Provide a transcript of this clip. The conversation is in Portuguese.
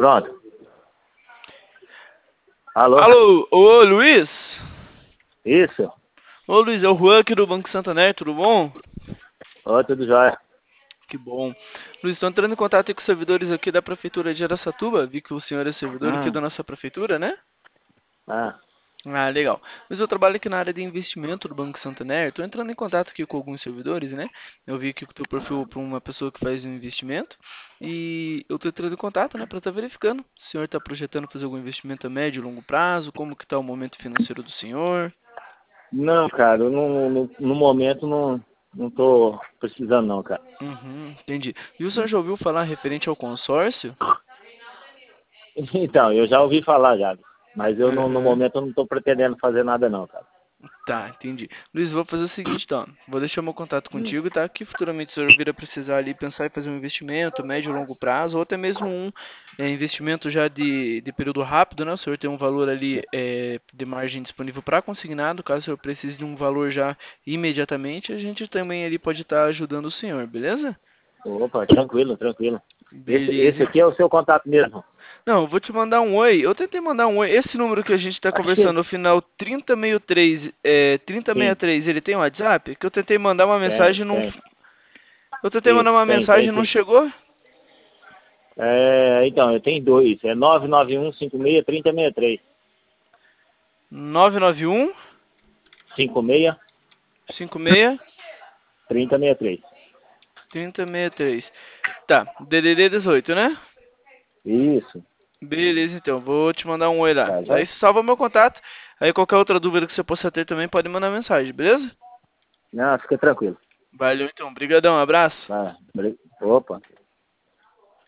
Pronto. Alô? Alô, ô Luiz? Isso? Ô Luiz, é o Juan aqui do Banco Santander, tudo bom? Ô, tudo jóia. Que bom. Luiz, estou entrando em contato aí com os servidores aqui da Prefeitura de Araçatuba. Vi que o senhor é servidor aqui da Hum. nossa Prefeitura, né? Ah, Ah, legal. Mas eu trabalho aqui na área de investimento do Banco Santander. Estou entrando em contato aqui com alguns servidores, né? Eu vi aqui o teu perfil para uma pessoa que faz um investimento. E eu estou entrando em contato, né? Para estar verificando. Se o senhor está projetando fazer algum investimento a médio e longo prazo? Como que está o momento financeiro do senhor? não, cara, eu no momento não tô precisando não, cara. Uhum, entendi. E o senhor já ouviu falar referente ao consórcio? Então, eu já ouvi falar já, mas eu no Aham. momento eu não tô pretendendo fazer nada não, cara. Tá, entendi. Luiz, vou fazer o seguinte, então. Vou deixar meu contato Hum. contigo, tá? Que futuramente o senhor vir a precisar ali pensar em fazer um investimento, médio ou longo prazo, ou até mesmo um investimento já de período rápido, né? O senhor tem um valor ali de margem disponível para consignado. Caso o senhor precise de um valor já imediatamente, a gente também ali pode estar ajudando o senhor, beleza? Opa, tranquilo, tranquilo. Esse Beleza. aqui é o seu contato mesmo. Não, eu vou te mandar um oi. Eu tentei mandar um oi. Esse número que a gente tá Acho que conversando, no final 3063, sim, 3063, ele tem WhatsApp? Que eu tentei mandar uma tem, mensagem, não. tem. Eu tentei mandar Isso, uma tem mensagem, não sim. chegou? Então, eu tenho dois. É 991563063. 991 56 56 3063. 3063. Tá, DDD 18, né? Isso. Beleza, então. Vou te mandar um oi lá. Tá Aí já? salva meu contato. Aí qualquer outra dúvida que você possa ter também pode mandar mensagem, beleza? Não, fica tranquilo. Valeu então. Brigadão, abraço. Vai. Opa.